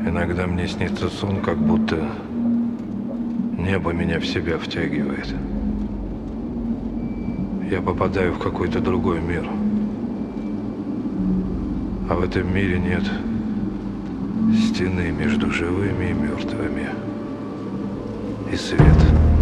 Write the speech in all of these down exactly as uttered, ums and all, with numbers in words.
Иногда мне снится сон, как будто небо меня в себя втягивает. Я попадаю в какой-то другой мир. А в этом мире нет стены между живыми и мертвыми. И свет.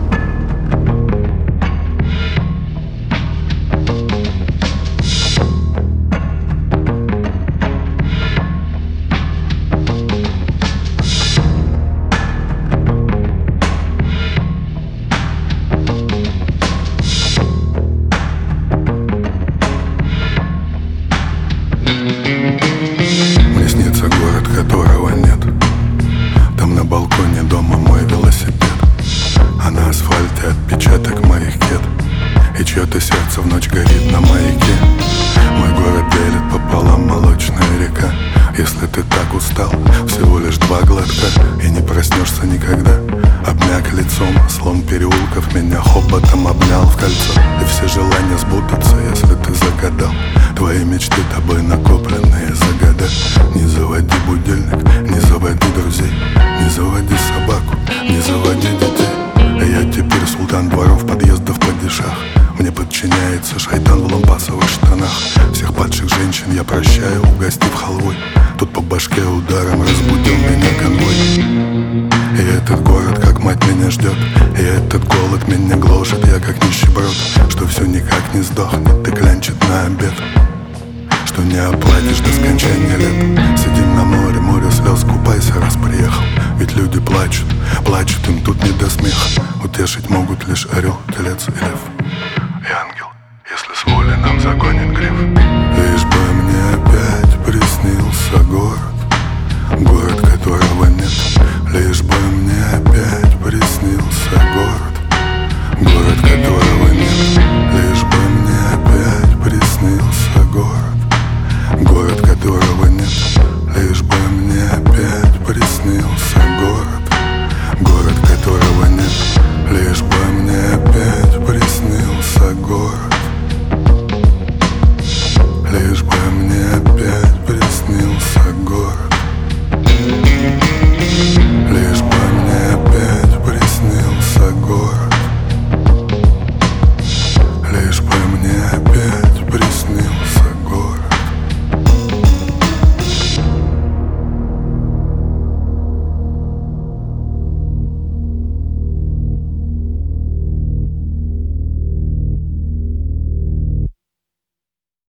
Мне снится город, которого нет. Там на балконе дома мой велосипед, а на асфальте отпечаток моих кед. И чье-то сердце в ночь горит на маяке. Мой город делит пополам молочная река. Если ты так устал, всего лишь два глотка, и не проснешься никогда. Обмяк лицом, слом переулков меня хоботом обнял в кольцо. И все желания сбудутся, если ты загадал твои мечты, тобой накопленные за года. Не заводи будильник, не заводи друзей, не заводи собаку, не заводи детей. Я теперь султан дворов, подъездов, падишах. Мне подчиняется шайтан в лампасовых штанах. Всех падших женщин я прощаю, угостив халвой. Тут по башке ударом разбудил меня конвой. И этот город, как мать, меня ждет. И этот голод меня гложет, я как нищеброд, что все никак не сдохнет, ты клянчит на обед, что не оплатишь до скончания лет. Сидим на море, море слез, купайся, раз приехал. Ведь люди плачут, плачут, им тут не до смеха. Утешить могут лишь орел, телец и лев. И ангел, если с воли нам загонит гриф.